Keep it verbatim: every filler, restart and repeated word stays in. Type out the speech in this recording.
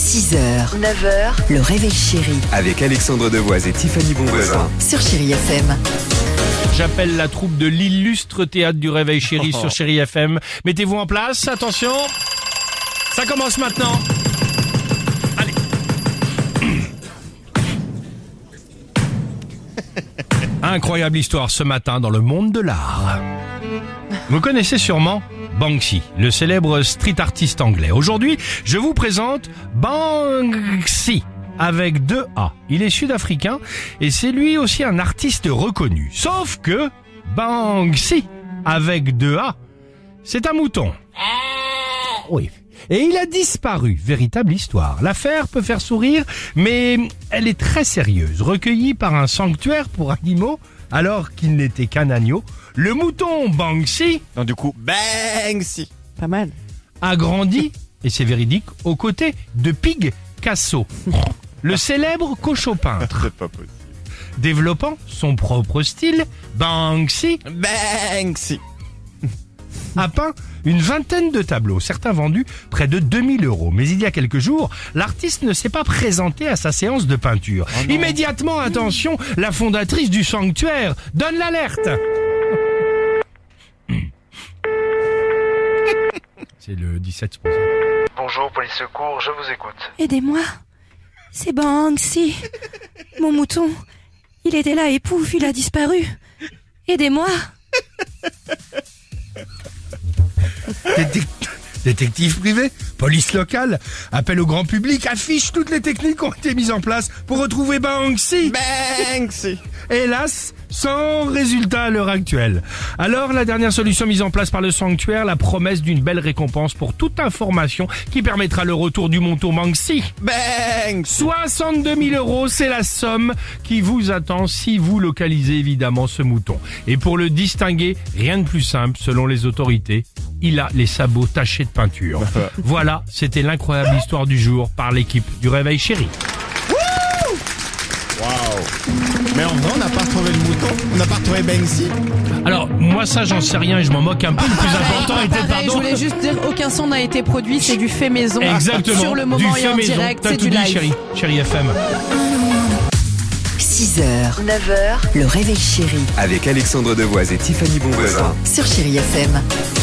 six heures, neuf heures, le réveil chéri Avec Alexandre Devoise et Tiffany Bonvoisin. sur Chéri F M. J'appelle la troupe de l'illustre théâtre du Réveil Chéri sur Chéri F M. Mettez-vous en place, attention. Ça commence maintenant. Allez. Incroyable histoire ce matin dans le monde de l'art. Vous connaissez sûrement Banksy, le célèbre street artiste anglais. Aujourd'hui, je vous présente Banksy. Avec deux A. Il est sud-africain et c'est lui aussi un artiste reconnu. Sauf que Banksy, avec deux A, c'est un mouton. Oui. Et il a disparu. Véritable histoire. L'affaire peut faire sourire, mais elle est très sérieuse. Recueilli par un sanctuaire pour animaux, alors qu'il n'était qu'un agneau, le mouton Banksy, Non, du coup, Banksy. Pas mal. a grandi, et c'est véridique, aux côtés de Picasso, le célèbre cochon peintre. C'est pas possible. Développant son propre style, Banksy Banksy. a peint une vingtaine de tableaux, certains vendus près de deux mille euros. Mais il y a quelques jours, l'artiste ne s'est pas présenté à sa séance de peinture. Oh Immédiatement, attention, la fondatrice du sanctuaire donne l'alerte. C'est le dix-sept, c'est pour ça. Bonjour, police secours, je vous écoute. Aidez-moi. C'est Banksy. Mon mouton. Il était là et pouf, il a disparu. Aidez-moi. Détec- Détective privé, police locale, appel au grand public, affiche toutes les techniques qui ont été mises en place pour retrouver Banksy. Banksy. Hélas, sans résultat à l'heure actuelle. Alors, la dernière solution mise en place par le sanctuaire, la promesse d'une belle récompense pour toute information qui permettra le retour du mouton Banksy. Banksy. soixante-deux mille euros, c'est la somme qui vous attend si vous localisez évidemment ce mouton. Et pour le distinguer, rien de plus simple selon les autorités, il a les sabots tachés de peinture. Voilà, c'était l'incroyable histoire du jour par l'équipe du Réveil Chéri. Waouh. Mais en vrai, on n'a pas retrouvé le mouton. On n'a pas retrouvé Banksy. Alors, moi ça j'en sais rien et je m'en moque un peu. Le plus important était, Pareil, je pardon... voulais juste dire, aucun son n'a été produit, c'est du fait maison. Exactement, Sur le du moment et fait en maison. direct, T'as c'est tout du dit, live. chéri, chéri F M. six heures, neuf heures, le réveil chéri Avec Alexandre Devoise et Tiffany Bonvoisin. sur Chéri F M.